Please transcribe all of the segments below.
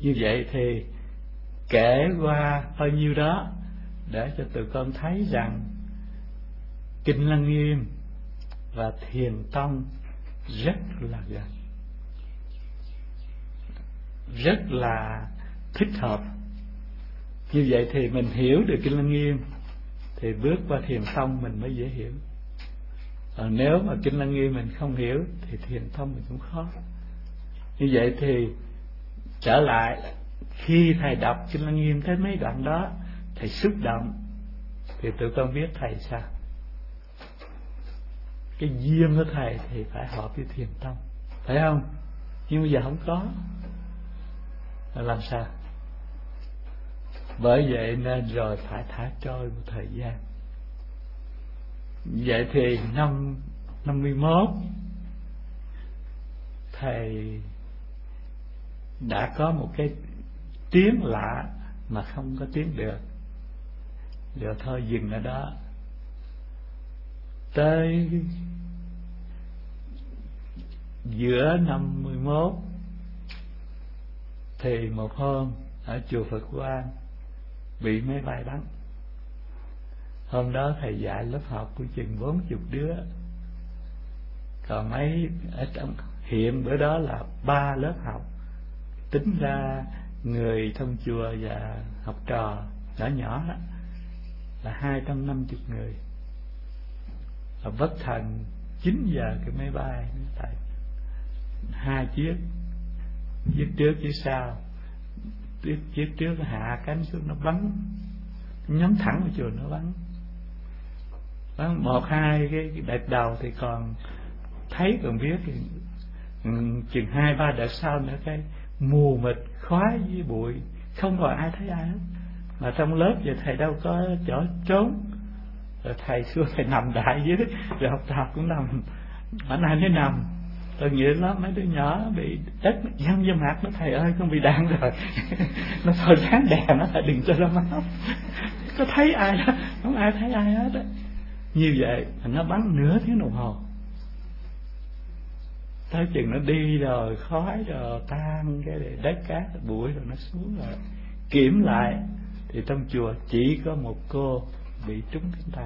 Như vậy thì kể qua bao nhiêu đó để cho tụi con thấy rằng Kinh Lăng Nghiêm và Thiền Tông rất là gần, rất là thích hợp. Như vậy thì mình hiểu được Kinh Lăng Nghiêm thì bước qua Thiền Tông mình mới dễ hiểu. Còn nếu mà Kinh Lăng Nghiêm mình không hiểu thì Thiền Tông mình cũng khó. Như vậy thì trở lại, khi thầy đọc Kinh Lăng Nghiêm tới mấy đoạn đó thầy xúc động thì tụi con biết thầy sao. Cái duyên của thầy thì phải hợp với Thiền Tông, phải không? Nhưng bây giờ không có, làm sao? Bởi vậy nên rồi phải thả trôi một thời gian. Vậy thì năm 51 thầy đã có một cái tiếng lạ mà không có tiếng được, rồi thôi dừng ở đó. Tới giữa năm 11 thì một hôm ở chùa Phật Quang bị máy bay bắn. Hôm đó thầy dạy lớp học của chừng 40 đứa, còn mấy ở trong hiện bữa đó là 3 lớp học, tính ra người trong chùa và học trò nhỏ nhỏ đó là 250 người. Và bất thần 9 giờ cái máy bay tại 2 chiếc trước chiếc sau, chiếc trước nó hạ cánh xuống nó bắn, nhắm thẳng vào chùa nó bắn 1-2 cái đợt đầu thì còn thấy còn biết, chừng 2-3 đợt sau nữa cái mù mịt khói với bụi, không còn ai thấy ai hết. Mà trong lớp vậy thầy đâu có chỗ trốn, rồi thầy xuống thầy nằm đại dưới, rồi học trò cũng nằm, bữa nay nó nằm. Tôi nghĩ lắm, mấy đứa nhỏ bị đất văng vô mặt nó, thầy ơi con bị đạn rồi. Nó thôi sáng đèn nó, thầy đừng cho nó máu. Có thấy ai đó, không ai thấy ai hết á. Như vậy nó bắn nửa tiếng đồng hồ, tới chừng nó đi rồi khói rồi tan cái đất cát bụi rồi nó xuống rồi kiểm lại thì trong chùa chỉ có một cô bị trúng cánh tay,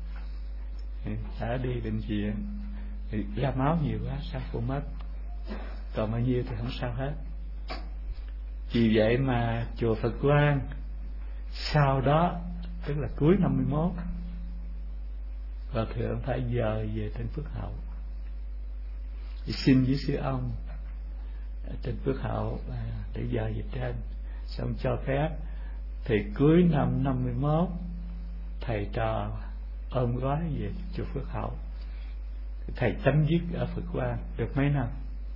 đã đi bệnh viện thì ra máu nhiều quá sao cô mất, còn bao nhiêu thì không sao hết. Vì vậy mà chùa Phật Quang sau đó, tức là cuối năm 11, Hòa thượng phải dời về trên Phước Hậu, xin với sư ông trên Phước Hậu để dời về trên, xong cho phép. Thì cuối năm 51 thầy trò ôm gói về chùa Phước Hậu. Thầy chấm dứt ở Phật Quang được mấy năm.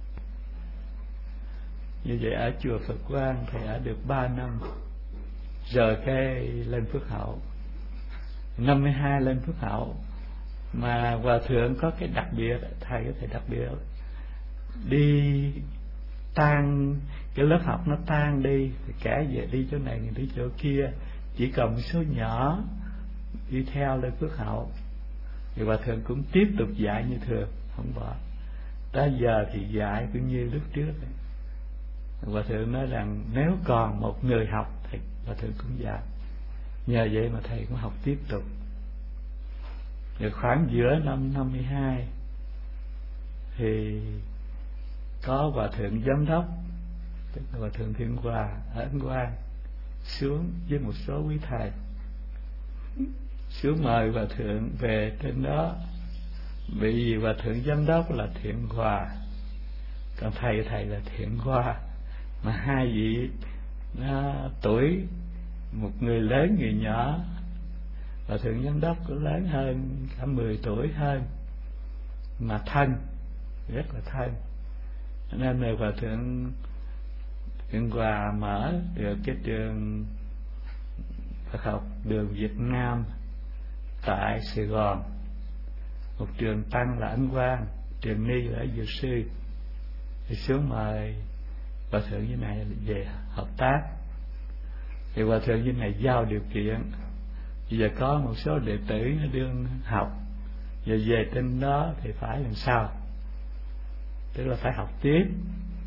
Như vậy ở chùa Phật Quang thầy ở được 3 năm, rồi cái lên Phước Hậu. 52 lên Phước Hậu. Mà Hòa thượng có cái đặc biệt, thầy có thể đặc biệt đi tan cái lớp học nó tan đi thì cả về đi chỗ này đi chỗ kia, chỉ còn một số nhỏ đi theo lên Phước Hậu thì Hòa thượng cũng tiếp tục dạy như thường, không bỏ. Tới giờ thì dạy cũng như lúc trước ấy. Hòa thượng nói rằng nếu còn một người học thì Hòa thượng cũng dạy. Nhờ vậy mà thầy cũng học tiếp tục. Rồi khoảng giữa năm 52 thì có Hòa thượng giám đốc, tức là Hòa thượng Thiên Hòa ở Ấn Quang xuống với một số quý thầy, xuống mời Hòa thượng về trên đó. Vì Hòa thượng giám đốc là Thiện Hòa, còn thầy là Thiện Hoa, mà hai vị tuổi, một người lớn người nhỏ. Hòa thượng giám đốc cũng lớn hơn cả 10 tuổi hơn, mà thân, rất là thân. Nên là Hòa thượng Thiện Hòa mở được cái trường Phật học đường Việt Nam tại Sài Gòn, một trường tăng là Ấn Quang, trường ni là ở Dược Sư. Thì xuống mời Hòa thượng như này về hợp tác. Thì Hòa thượng như này giao điều kiện, bây giờ có một số đệ tử nó đương học, giờ về trên đó thì phải làm sao, tức là phải học tiếp.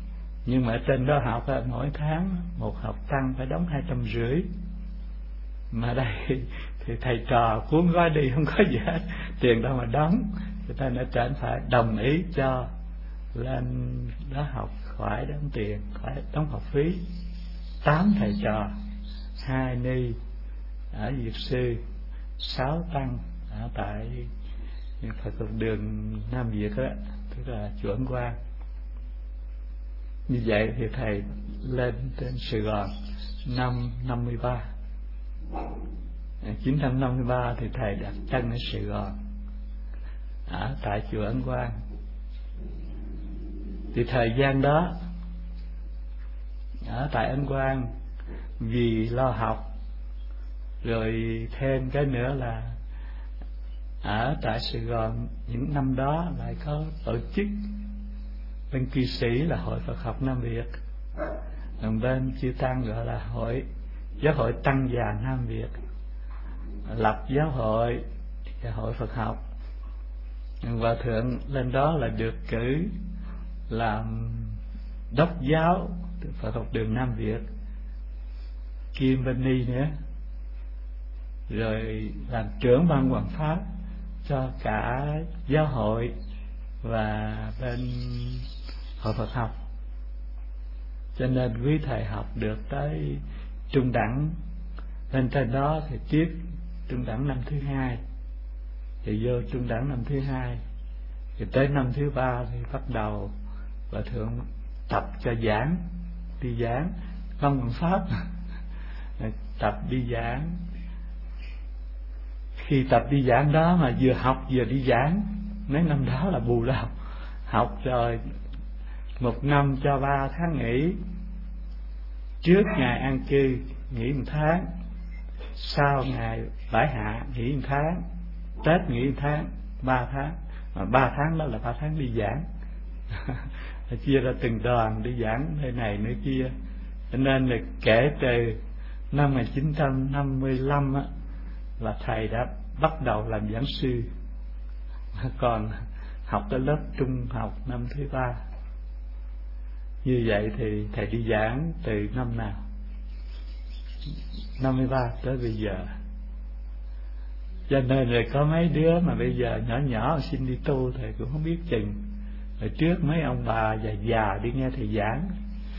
Nhưng mà ở trên đó học mỗi tháng một học tăng phải đóng 250, mà đây thì thầy trò cuốn gói đi không có gì hết, tiền đâu mà đóng. Cho nên ở trên phải đồng ý cho lên đó học khỏi đóng tiền, khỏi đóng học phí. 8 thầy trò, 2 ni ở Việt Sư, 6 tăng ở tại Phật học đường Nam Việt đó, tức là chùa Ấn Quang. Như vậy thì thầy lên trên Sài Gòn năm 53. 953 thì thầy đặt chân ở Sài Gòn, ở tại chùa Ấn Quang. Thì thời gian đó ở tại Ấn Quang, vì lo học, rồi thêm cái nữa là ở tại Sài Gòn những năm đó lại có tổ chức bên cư sĩ là Hội Phật học Nam Việt, còn bên chư tăng gọi là Giáo hội Tăng già Nam Việt, lập giáo hội và Hội Phật học. Hòa thượng lên đó là được cử làm đốc giáo Phật học đường Nam Việt, kiêm bên ni nữa, rồi làm trưởng ban hoàng pháp cho cả giáo hội và bên Hội Phật học. Cho nên quý thầy học được tới trung đẳng, lên trên đó thì tiếp trung đẳng năm thứ 2, thì vô trung đẳng năm thứ 2, thì tới năm thứ 3 thì bắt đầu Hòa thượng tập cho giảng, đi giảng không bằng pháp, tập đi giảng. Khi tập đi giảng đó mà vừa học vừa đi giảng, mấy năm đó là bù lao, học rồi 1 năm cho 3 tháng nghỉ, trước ngày an cư nghỉ 1 tháng, sau ngày bãi hạ nghỉ 1 tháng, Tết nghỉ 1 tháng, 3 tháng, mà 3 tháng đó là 3 tháng đi giảng. Chia ra từng đoàn đi giảng nơi này nơi kia. Cho nên là kể từ năm 1955 á, là thầy đã bắt đầu làm giảng sư, còn học ở lớp trung học năm thứ 3. Như vậy thì thầy đi giảng từ năm nào? 53 tới bây giờ. Cho nên rồi có mấy đứa mà bây giờ nhỏ nhỏ xin đi tu thầy cũng không biết chừng. Rồi trước mấy ông bà già già đi nghe thầy giảng,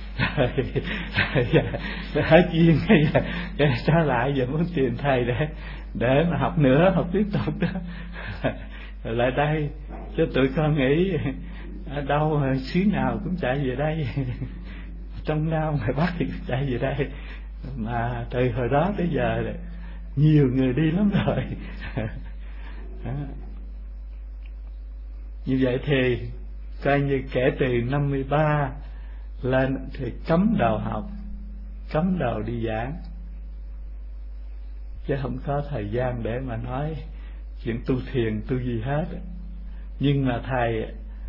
rồi hết duyên cái trở lại giờ muốn tìm thầy để mà học nữa, học tiếp tục đó. Rồi lại đây cho tụi con nghĩ ở đâu xứ nào cũng chạy về đây, trong Nam ngoài Bắc thì cũng chạy về đây, mà từ hồi đó tới giờ nhiều người đi lắm rồi. Như vậy thì coi như kể từ 53 lên thì cấm đầu học, cấm đầu đi giảng, chứ không có thời gian để mà nói chuyện tu thiền tu gì hết. Nhưng mà thầy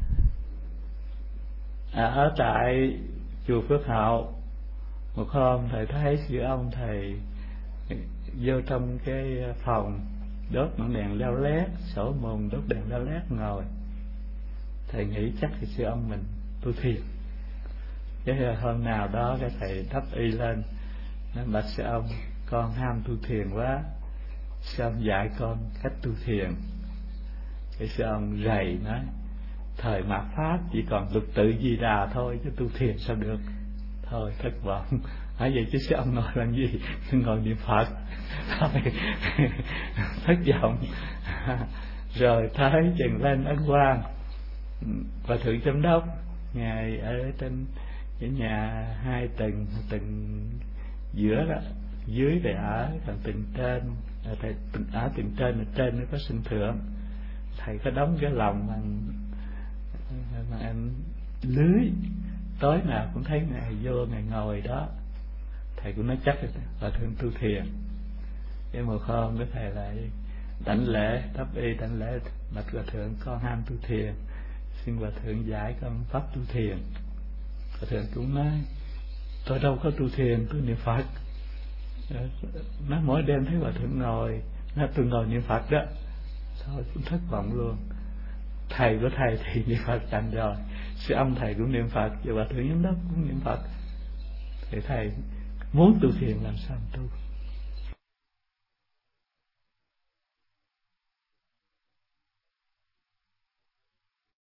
ở tại chùa Phước Hậu, một hôm thầy thấy sư ông thầy vô trong cái phòng đốt ngọn đèn leo lét, sổ mùng đốt đèn leo lét ngồi. Thầy nghĩ chắc thì sư ông mình tu thiền. Cái hôm nào đó cái thầy thắp y lên, nói bạch sư ông, con ham tu thiền quá, sư ông dạy con cách tu thiền. Cái sư ông rầy nói, thời mạt Pháp chỉ còn lục tự Di Đà thôi, chứ tu thiền sao được. Thôi thất vọng. Hỏi vậy chứ sư ông ngồi làm gì? Ngồi niệm Phật. Thôi thất vọng. Rồi thấy chừng lên Ấn Quang, và thượng giám đốc ngài ở trên cái nhà 2 tầng, tầng giữa đó, dưới thì ở, còn tầng trên ở tầng trên, trên nó có sân thượng. Thầy có đóng cái lồng bằng lưới, tối nào cũng thấy ngài vô ngài ngồi đó. Thầy cũng nói chắc là thượng tu thiền. Cái một hôm cái thầy lại đảnh lễ, đắp y đảnh lễ, bạch hòa thượng con ham tu thiền, xin hòa thượng dạy con pháp tu thiền. Hòa thượng cũng nói, tôi đâu có tu thiền, tôi niệm Phật. Nói mỗi đêm thấy hòa thượng ngồi, nói tôi ngồi niệm Phật đó. Thôi cũng thất vọng luôn. thầy của thầy thì niệm Phật thành rồi, sư ông thầy cũng niệm Phật, và hòa thượng giám đốc cũng niệm Phật, thì thầy muốn tu thiền làm sao tu.